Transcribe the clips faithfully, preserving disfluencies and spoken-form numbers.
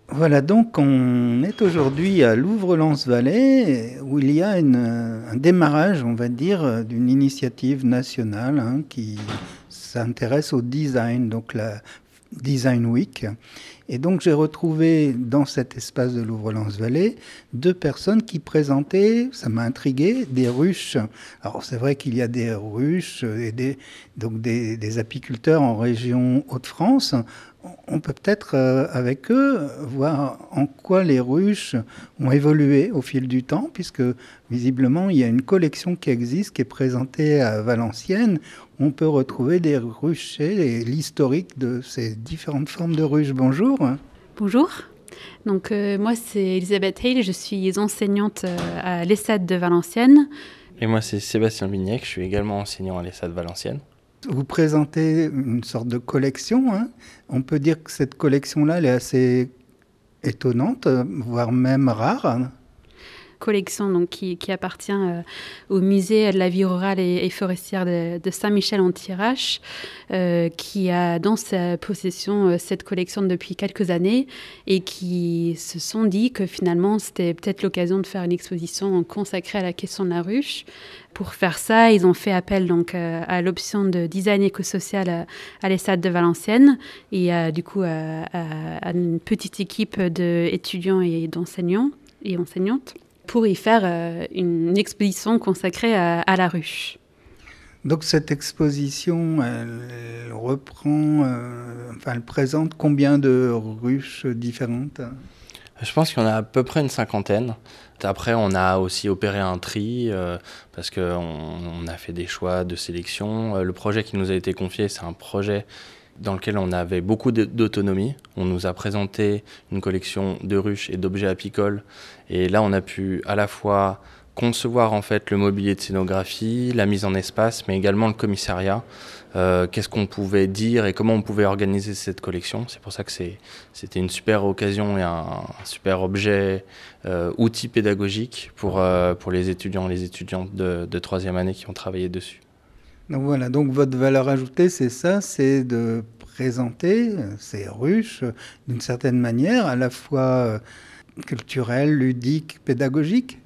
Voilà, donc on est aujourd'hui à Louvre-Lens-Vallée, où il y a une, un démarrage, on va dire, d'une initiative nationale hein, qui s'intéresse au design, donc la Design Week. Et donc j'ai retrouvé dans cet espace de Louvre-Lens-Vallée deux personnes qui présentaient, ça m'a intrigué, des ruches. Alors c'est vrai qu'il y a des ruches et des, donc des, des apiculteurs en région Hauts-de-France. On peut peut-être euh, avec eux voir en quoi les ruches ont évolué au fil du temps, puisque visiblement il y a une collection qui existe, qui est présentée à Valenciennes. On peut retrouver des ruchers et l'historique de ces différentes formes de ruches. Bonjour. Bonjour. Donc, euh, moi, c'est Elisabeth Hale, je suis enseignante euh, à l'ESSAD de Valenciennes. Et moi, c'est Sébastien Bignac, je suis également enseignant à l'ESSAD Valenciennes. Vous présentez une sorte de collection. Hein. On peut dire que cette collection-là, elle est assez étonnante, voire même rare. Collection donc, qui, qui appartient euh, au musée de la vie rurale et, et forestière de, de Saint-Michel-en-Thiérache, euh, qui a dans sa possession euh, cette collection depuis quelques années et qui se sont dit que finalement c'était peut-être l'occasion de faire une exposition consacrée à la question de la ruche. Pour faire ça, ils ont fait appel donc, euh, à l'option de design éco-social à, à l'ESSAD de Valenciennes et euh, du coup à, à, à une petite équipe d'étudiants et d'enseignants et enseignantes, pour y faire euh, une exposition consacrée à, à la ruche. Donc cette exposition, elle, elle reprend, euh, enfin elle présente combien de ruches différentes ? Je pense qu'il y en a à peu près une cinquantaine. Après, on a aussi opéré un tri euh, parce qu'on on a fait des choix de sélection. Euh, le projet qui nous a été confié, c'est un projet dans lequel on avait beaucoup d'autonomie. On nous a présenté une collection de ruches et d'objets apicoles. Et là, on a pu à la fois concevoir en fait le mobilier de scénographie, la mise en espace, mais également le commissariat. Euh, qu'est-ce qu'on pouvait dire et comment on pouvait organiser cette collection. C'est pour ça que c'est, c'était une super occasion et un, un super objet, euh, outil pédagogique pour, euh, pour les étudiants et les étudiantes de, de troisième année qui ont travaillé dessus. Donc voilà, donc votre valeur ajoutée, c'est ça, c'est de présenter ces ruches d'une certaine manière, à la fois culturelle, ludique, pédagogique.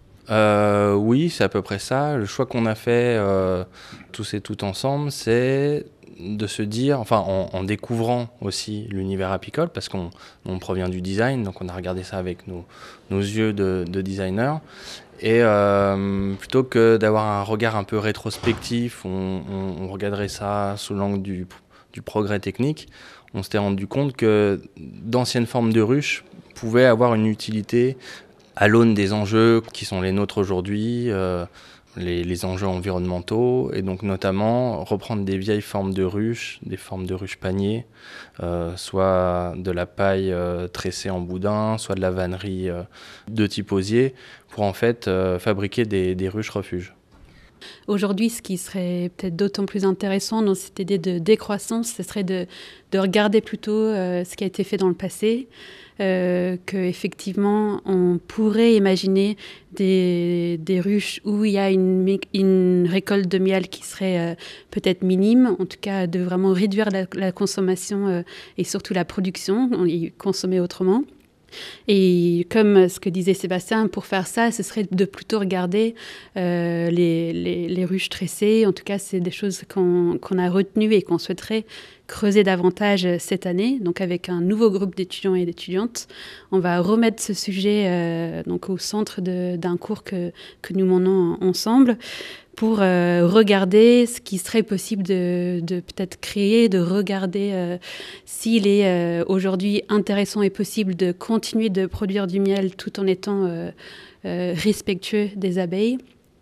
Euh, oui, c'est à peu près ça. Le choix qu'on a fait euh, tous et toutes ensemble, c'est de se dire, enfin en, en découvrant aussi l'univers apicole, parce qu'on on provient du design, donc on a regardé ça avec nos, nos yeux de, de designer. Et euh, plutôt que d'avoir un regard un peu rétrospectif, on, on, on regarderait ça sous l'angle du, du progrès technique, on s'était rendu compte que d'anciennes formes de ruches pouvaient avoir une utilité à l'aune des enjeux qui sont les nôtres aujourd'hui, euh, les, les enjeux environnementaux, et donc notamment reprendre des vieilles formes de ruches, des formes de ruches paniers, euh, soit de la paille euh, tressée en boudin, soit de la vannerie euh, de type osier, pour en fait euh, fabriquer des, des ruches refuges. Aujourd'hui, ce qui serait peut-être d'autant plus intéressant dans cette idée de décroissance, ce serait de, de regarder plutôt euh, ce qui a été fait dans le passé, euh, qu'effectivement, on pourrait imaginer des, des ruches où il y a une, une récolte de miel qui serait euh, peut-être minime, en tout cas de vraiment réduire la, la consommation euh, et surtout la production, et consommer autrement. Et comme ce que disait Sébastien, pour faire ça, ce serait de plutôt regarder euh, les, les, les ruches tressées. En tout cas, c'est des choses qu'on, qu'on a retenues et qu'on souhaiterait creuser davantage cette année. Donc, avec un nouveau groupe d'étudiants et d'étudiantes, on va remettre ce sujet euh, donc au centre de, d'un cours que, que nous menons ensemble, pour euh, regarder ce qui serait possible de, de peut-être créer, de regarder euh, s'il est euh, aujourd'hui intéressant et possible de continuer de produire du miel tout en étant euh, euh, respectueux des abeilles.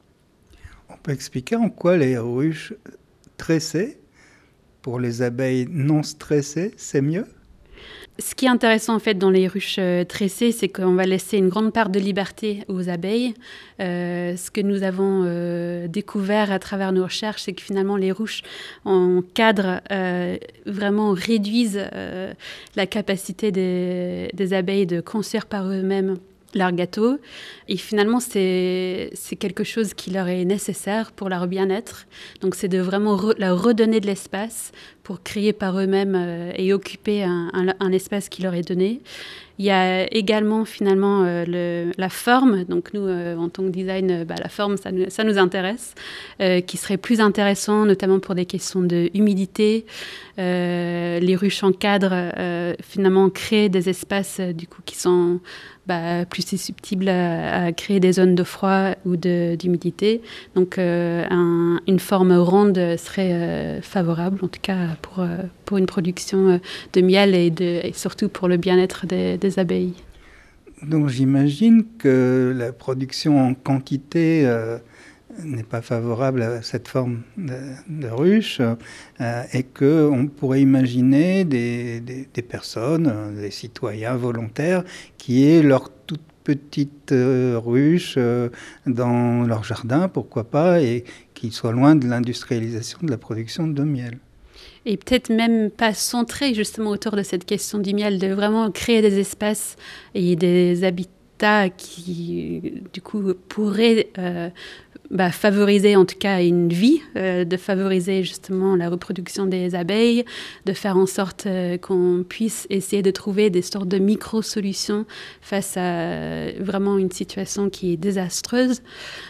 On peut expliquer en quoi les ruches tressées, pour les abeilles non stressées, c'est mieux ? Ce qui est intéressant en fait dans les ruches euh, tressées, c'est qu'on va laisser une grande part de liberté aux abeilles. Euh, ce que nous avons euh, découvert à travers nos recherches, c'est que finalement les ruches en cadre euh, vraiment réduisent euh, la capacité des, des abeilles de construire par eux-mêmes leur gâteau. Et finalement, c'est, c'est quelque chose qui leur est nécessaire pour leur bien-être. Donc, c'est de vraiment re, leur redonner de l'espace pour créer par eux-mêmes euh, et occuper un, un, un espace qui leur est donné. Il y a également finalement euh, le, la forme. Donc nous, euh, en tant que design, euh, bah, la forme, ça nous, ça nous intéresse, euh, qui serait plus intéressant, notamment pour des questions d'humidité. Euh, les ruches en cadre, euh, finalement, créent des espaces euh, du coup qui sont bah, plus susceptibles à, à créer des zones de froid ou de, d'humidité. Donc euh, un, une forme ronde serait euh, favorable, en tout cas pour, euh, pour une production de miel et, de, et surtout pour le bien-être des, des abeilles. Donc j'imagine que la production en quantité euh, n'est pas favorable à cette forme de, de ruche euh, et qu'on pourrait imaginer des, des, des personnes, des citoyens volontaires qui aient leur toute petite euh, ruche euh, dans leur jardin, pourquoi pas, et qui soient loin de l'industrialisation de la production de miel. Et peut-être même pas centré justement autour de cette question du miel, de vraiment créer des espaces et des habitats qui, du coup, pourraient euh, bah, favoriser en tout cas une vie, euh, de favoriser justement la reproduction des abeilles, de faire en sorte euh, qu'on puisse essayer de trouver des sortes de micro-solutions face à euh, vraiment une situation qui est désastreuse.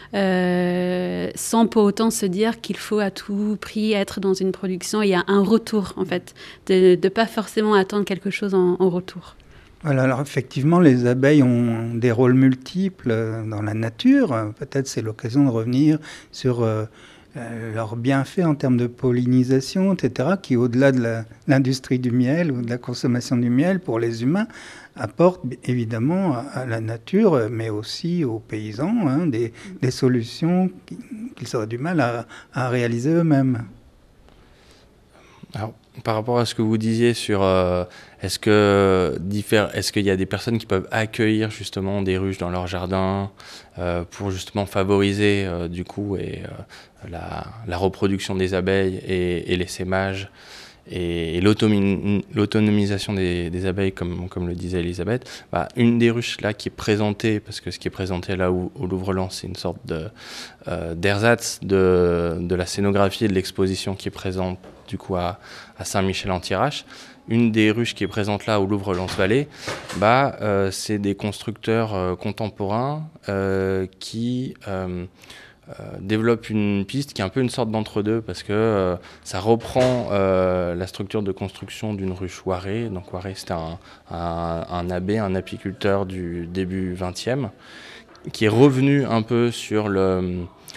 Euh, sans pour autant se dire qu'il faut à tout prix être dans une production et il y a un retour en fait, de ne pas forcément attendre quelque chose en, en retour. Voilà, alors effectivement, les abeilles ont des rôles multiples dans la nature. Peut-être c'est l'occasion de revenir sur euh, leurs bienfaits en termes de pollinisation, et cetera, qui, au-delà de la, l'industrie du miel ou de la consommation du miel pour les humains, apportent évidemment à la nature, mais aussi aux paysans, hein, des, des solutions qu'ils auraient du mal à, à réaliser eux-mêmes. Alors, par rapport à ce que vous disiez sur euh, est-ce que diffère, est-ce qu'il y a des personnes qui peuvent accueillir justement des ruches dans leur jardin euh, pour justement favoriser euh, du coup et, euh, la, la reproduction des abeilles et, et l'essaimage et, et l'autonomi- l'autonomisation des, des abeilles comme, comme le disait Elisabeth, bah, une des ruches là qui est présentée, parce que ce qui est présenté là au, au Louvre-Lens, c'est une sorte de, euh, d'ersatz de, de la scénographie et de l'exposition qui est présente du coup à, à Saint-Michel-en-Thiérache. Une des ruches qui est présente là au Louvre-Lens-Vallée, bah, euh, c'est des constructeurs euh, contemporains euh, qui euh, euh, développent une piste qui est un peu une sorte d'entre-deux parce que euh, ça reprend euh, la structure de construction d'une ruche Waré. Donc Waré, c'était un, un, un abbé, un apiculteur du début vingtième, qui est revenu un peu sur le...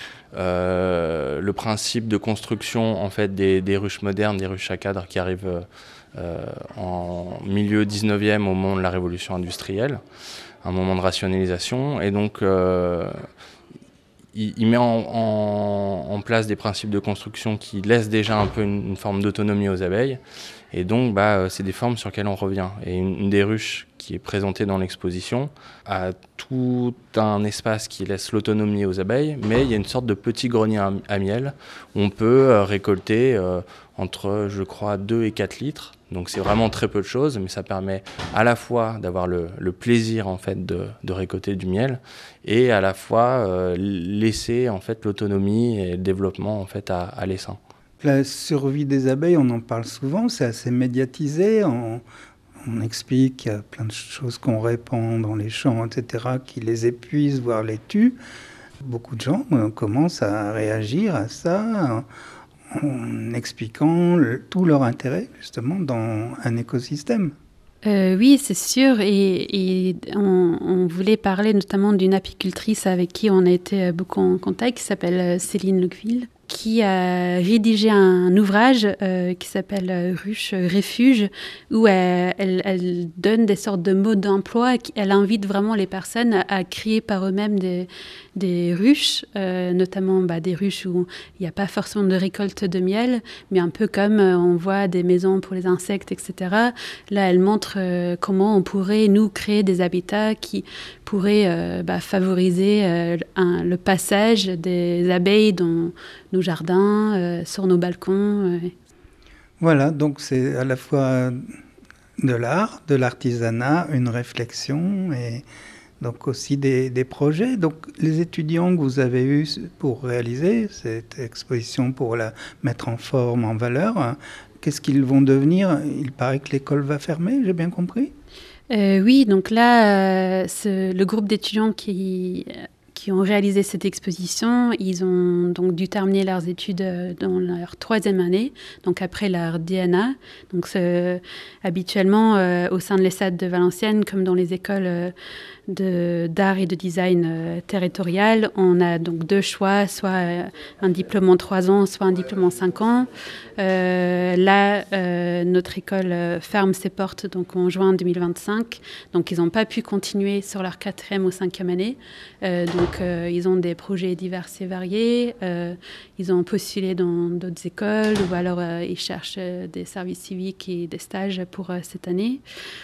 Euh, le principe de construction en fait des, des ruches modernes, des ruches à cadre qui arrivent euh, en milieu dix-neuvième au moment de la révolution industrielle, un moment de rationalisation, et donc euh, il, il met en, en, en place des principes de construction qui laissent déjà un peu une, une forme d'autonomie aux abeilles, et donc bah, c'est des formes sur lesquelles on revient. Et une, une des ruches qui est présentée dans l'exposition a tout un espace qui laisse l'autonomie aux abeilles, mais il y a une sorte de petit grenier à, à miel où on peut euh, récolter euh, entre, je crois, deux et quatre litres. Donc c'est vraiment très peu de choses, mais ça permet à la fois d'avoir le, le plaisir en fait, de, de récolter du miel et à la fois euh, laisser en fait, l'autonomie et le développement en fait, à, à l'essaim. La survie des abeilles, on en parle souvent, c'est assez médiatisé. On, on explique qu'il y a plein de choses qu'on répand dans les champs, et cetera, qui les épuisent, voire les tuent. Beaucoup de gens euh, commencent à réagir à ça en, en expliquant le, tout leur intérêt, justement, dans un écosystème. Euh, oui, c'est sûr. Et, et on, on voulait parler notamment d'une apicultrice avec qui on a été beaucoup en contact, qui s'appelle Céline Lequeville, qui a rédigé un ouvrage euh, qui s'appelle Ruche Refuge, où elle, elle, elle donne des sortes de modes d'emploi. Elle invite vraiment les personnes à, à créer par eux-mêmes des, des ruches, euh, notamment bah, des ruches où il n'y a pas forcément de récolte de miel, mais un peu comme euh, on voit des maisons pour les insectes, et cetera. Là, elle montre euh, comment on pourrait, nous, créer des habitats qui pourraient euh, bah, favoriser euh, un, le passage des abeilles dans nos jardins, euh, sur nos balcons. Euh. Voilà, donc c'est à la fois de l'art, de l'artisanat, une réflexion et donc aussi des, des projets. Donc les étudiants que vous avez eus pour réaliser cette exposition, pour la mettre en forme, en valeur, qu'est-ce qu'ils vont devenir? Il paraît que l'école va fermer, j'ai bien compris? Euh, oui, donc là, euh, ce, le groupe d'étudiants qui, qui ont réalisé cette exposition, ils ont donc dû terminer leurs études dans leur troisième année, donc après leur D N A. Donc ce, habituellement, euh, au sein de l'E S A D de Valenciennes, comme dans les écoles euh, de, d'art et de design euh, territoriales, on a donc deux choix, soit euh, un diplôme en trois ans, soit un diplôme en cinq ans. Euh, là, euh, notre école euh, ferme ses portes donc en juin deux mille vingt-cinq. Donc, ils n'ont pas pu continuer sur leur quatrième ou cinquième année. Euh, donc, euh, ils ont des projets divers et variés. Euh, ils ont postulé dans d'autres écoles ou alors euh, ils cherchent euh, des services civiques et des stages pour euh, cette année.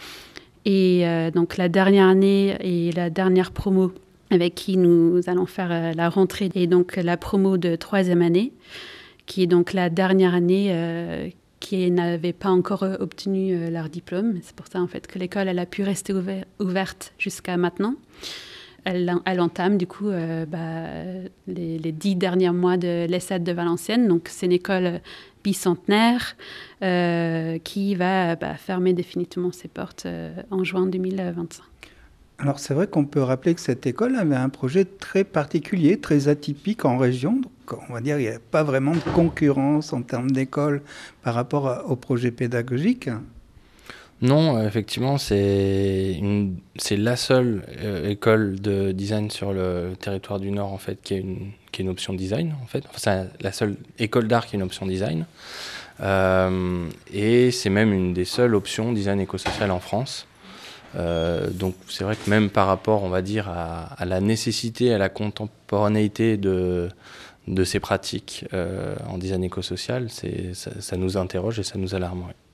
Et euh, donc, la dernière année et la dernière promo avec qui nous allons faire euh, la rentrée et donc la promo de troisième année, qui est donc la dernière année euh, qui n'avait pas encore obtenu euh, leur diplôme. C'est pour ça en fait que l'école elle a pu rester ouver- ouverte jusqu'à maintenant. Elle, elle entame du coup euh, bah, les, les dix derniers mois de l'E S A D de Valenciennes. Donc c'est une école bicentenaire euh, qui va bah, fermer définitivement ses portes euh, en juin deux mille vingt-cinq. Alors c'est vrai qu'on peut rappeler que cette école avait un projet très particulier, très atypique en région. Donc on va dire qu'il n'y a pas vraiment de concurrence en termes d'école par rapport à, au projet pédagogique. Non, effectivement, c'est, une, c'est la seule euh, école de design sur le territoire du Nord en fait, qui, est une, qui est une option design. En fait. Enfin, c'est la seule école d'art qui est une option design. Euh, et c'est même une des seules options design éco-social en France. Euh, donc c'est vrai que même par rapport, on va dire, à, à la nécessité, à la contemporanéité de, de ces pratiques euh, en design éco-social, c'est, ça, ça nous interroge et ça nous alarme. Ouais.